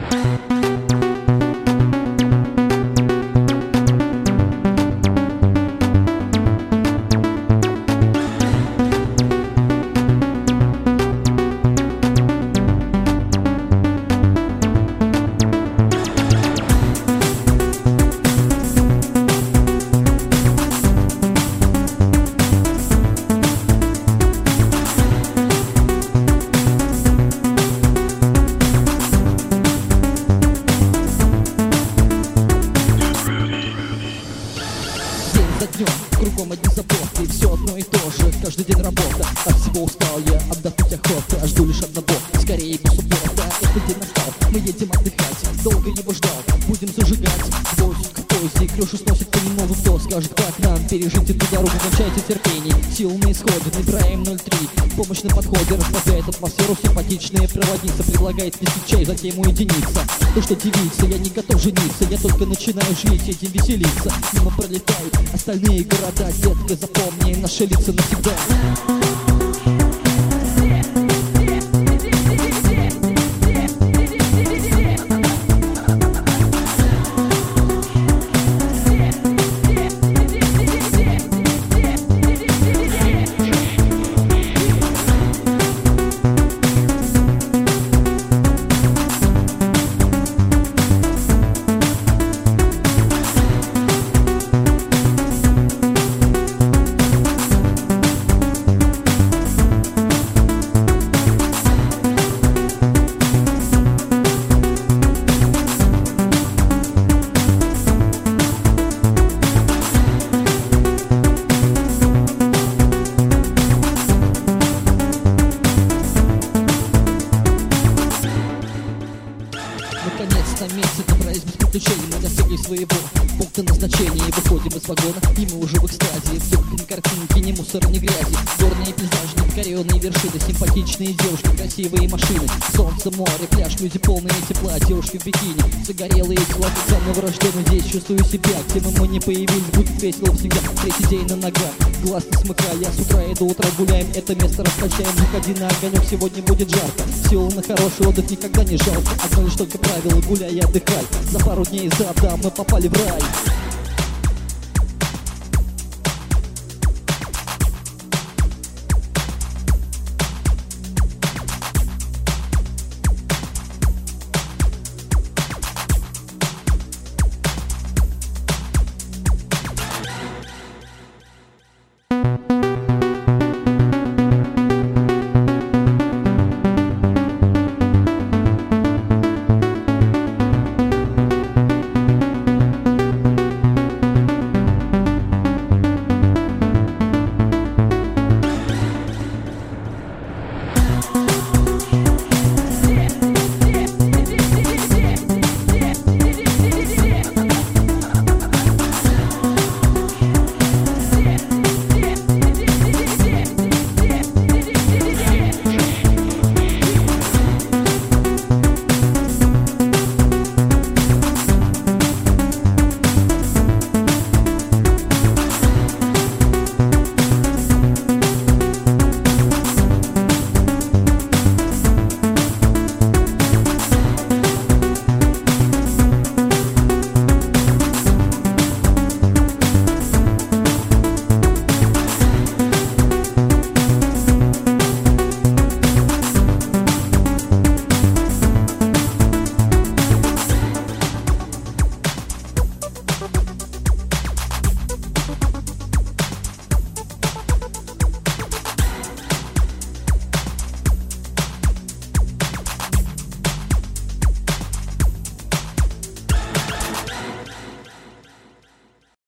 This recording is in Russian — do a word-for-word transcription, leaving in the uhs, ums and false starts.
За днем, кругом одни заботы, все одно и то же, каждый день работа. От всего устал я, отдохнуть охота, а жду лишь одного, скорее бы суббота. Этот день настал, мы едем отдыхать, долго его ждал, будем зажигать. Гвоздь к поезде, крышу сносит понемногу, кто скажет, как нам пережить эту дорогу. Кончайте терпение, сил на исходе, набираем ноль три, помощь на подходе, разбавляет атмосферу симпатичная проводница, предлагает вести чай, затем уединиться. То, что девица, я не готов жениться, я только начинаю жить, этим веселиться. Мимо пролетают остальные города, детка, запомни наши лица навсегда. Наконец на месте добрались без приключений, мы достигли своего пункта назначения. Выходим из вагона, и мы уже в экстазе. Вдруг ни картинки, ни мусора, ни грязи. Горные пейзажи, непокоренные вершины, симпатичные девушки, красивые машины. Солнце, море, пляж, люди полные тепла, девушки в бикини, загорелые тела, как за новорожденный. Здесь чувствую себя, где бы мы не появились, будет весело всегда. Третий день на ногах, глаз не смыкая, с утра и до утра гуляем, это место расточаем. Выходи на огонек, сегодня будет жарко. Сил на хороший отдых никогда не жалко. Одно лишь только правило, гуляй и отдыхай. За пару дней за да, мы попали в рай.